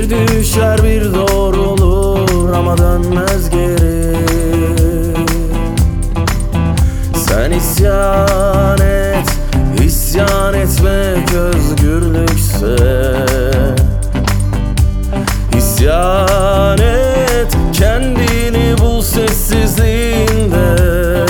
Bir düşer bir doğrulur ama dönmez geri. Sen isyan et, isyan etmek özgürlükse. İsyan et, kendini bul sessizliğinde.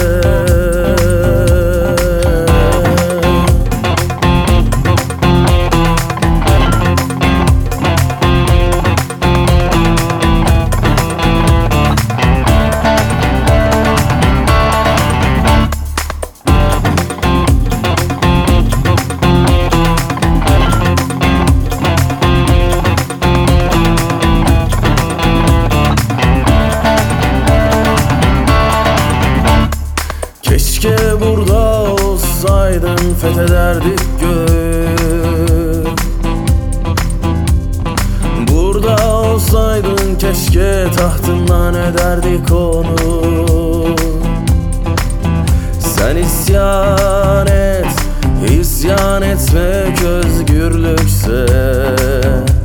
Keşke burada olsaydın, fethederdik göğü. Burada olsaydın keşke, tahtından ederdik onu. Sen isyan et, isyan etmek özgürlükse.